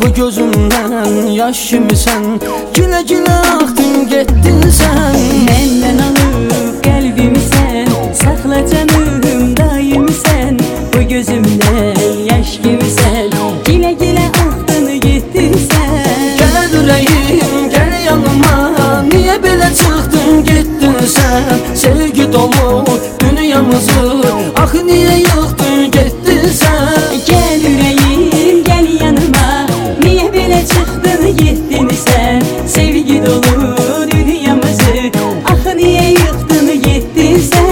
bu gözümden yaş kimi sen. Güle güle aktın gettin sen. Menden alıp kalbimi sen, sakla canım daim sen. Bu gözümden yaş gibi sen, güle güle aktın gittin sen. Gel yüreğim gel yanıma, niye böyle çıktın gittin sen. Sevgi dolu dünyamızı, ah niye yıktın gittin sen. Gel yüreğim gel yanıma, niye böyle çıktın gittin sen. Sevgi dolu dünyamızı, ah niye yıktın gittin sen.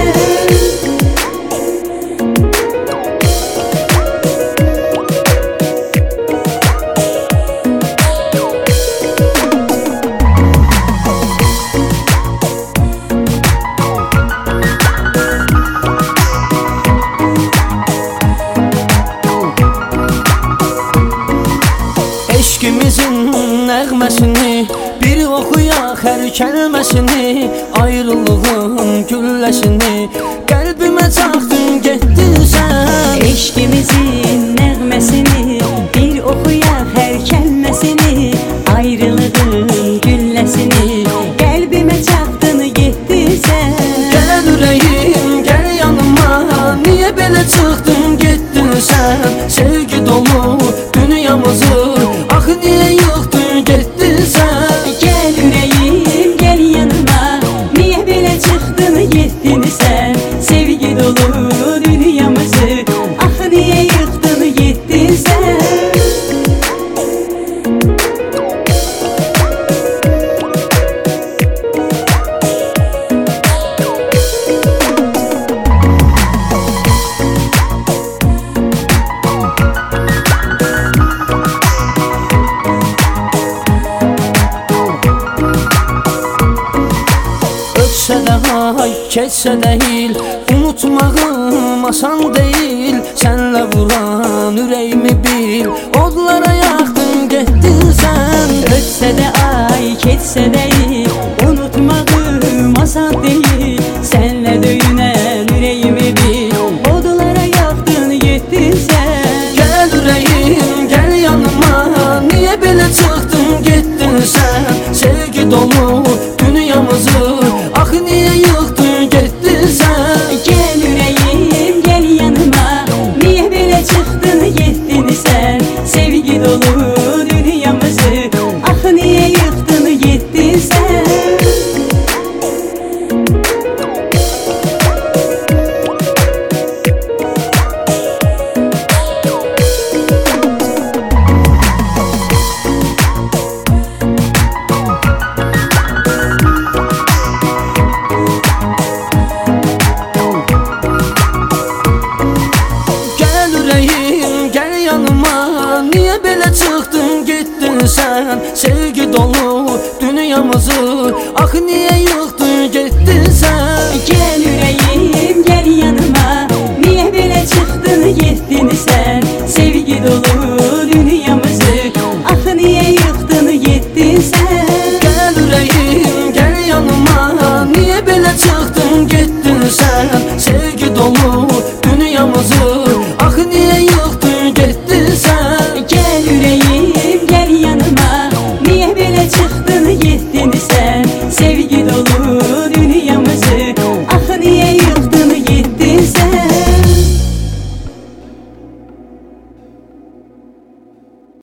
Eşkimizin nəğməsini bir oxuyaq hər kəlməsini. Ayrılığın gülləsini qəlbimə çaxdın getdin sən. Eşkimizin nəğməsini bir oxuyaq hər kəlməsini. Ayrılığın gülləsini qəlbimə çaxdın getdin sən. Gəl ürəyim gəl yanıma, niyə belə çıxdın getdin sən. Sevgi dolu dünyamızı, ah niyə yıktın getdin sən. Gel yüreğim gel yanıma, niye böyle çıktın gittin sen. Sevgi dolu dünyamızı, ah niye yıktın gittin sen. Ötsə də ay, keçsə də il, unutmağım asan deyil. Sənlə vuran ürəyimi bil, odlara yaxdın getdin sən. Ötsə də ay, keçsə də il, unutmağım asan değil. Senle döyünən ürəyimi bil, odlara yaxdın getdin sən. Gəl ürəyim gəl yanıma, niyə belə çıxdın getdin sən. Sevgi dolu dünyamızı, ah niyə yıktın getdin sən. Gel yüreğim gel yanıma, niye böyle çıktın gittin sen. Sevgi dolu dünyamızı, ah niye yıktın gittin sen. Niyə belə çıxdın getdin sən. Sevgi